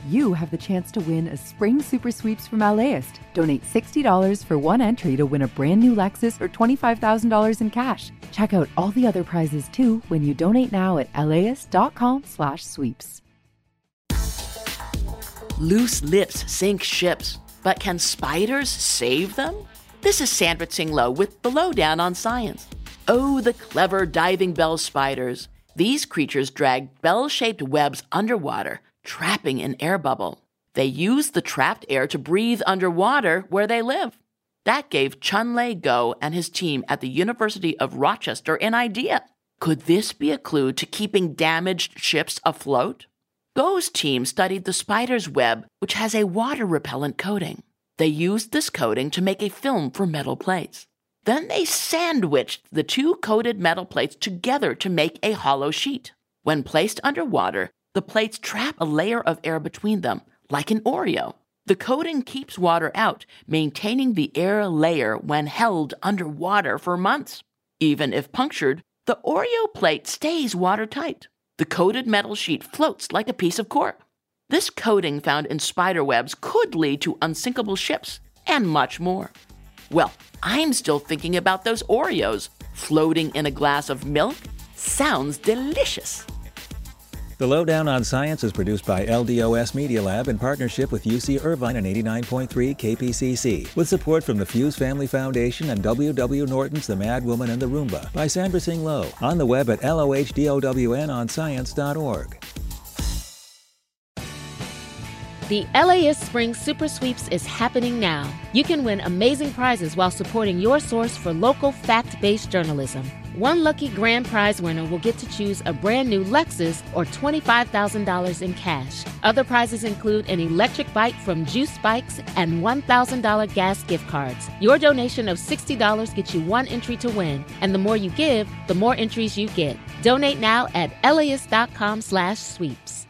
you have the chance to win a spring super sweeps from LAist. Donate $60 for one entry to win a brand new Lexus or $25,000 in cash. Check out all the other prizes too when you donate now at LAist.com/sweeps. Loose lips sink ships, but can spiders save them? This is Sandra Tsing-Loh with The Lowdown on Science. Oh, the clever diving bell spiders. These creatures drag bell-shaped webs underwater, trapping an air bubble. They use the trapped air to breathe underwater where they live. That gave Chun-Lei Goh and his team at the University of Rochester an idea. Could this be a clue to keeping damaged ships afloat? Goh's team studied the spider's web, which has a water-repellent coating. They used this coating to make a film for metal plates. Then they sandwiched the two coated metal plates together to make a hollow sheet. When placed underwater, the plates trap a layer of air between them, like an Oreo. The coating keeps water out, maintaining the air layer when held underwater for months. Even if punctured, the Oreo plate stays watertight. The coated metal sheet floats like a piece of cork. This coating found in spider webs could lead to unsinkable ships and much more. Well, I'm still thinking about those Oreos floating in a glass of milk. Sounds delicious. The Lowdown on Science is produced by LDOS Media Lab in partnership with UC Irvine and 89.3 KPCC, with support from the Fuse Family Foundation and W.W. Norton's The Mad Woman and the Roomba by Sandra Tsing-Loh, on the web at LOHDOWNonscience.org. The LAist Spring Super Sweeps is happening now. You can win amazing prizes while supporting your source for local fact-based journalism. One lucky grand prize winner will get to choose a brand new Lexus or $25,000 in cash. Other prizes include an electric bike from Juice Bikes and $1,000 gas gift cards. Your donation of $60 gets you one entry to win, and the more you give, the more entries you get. Donate now at LAist.com/sweeps.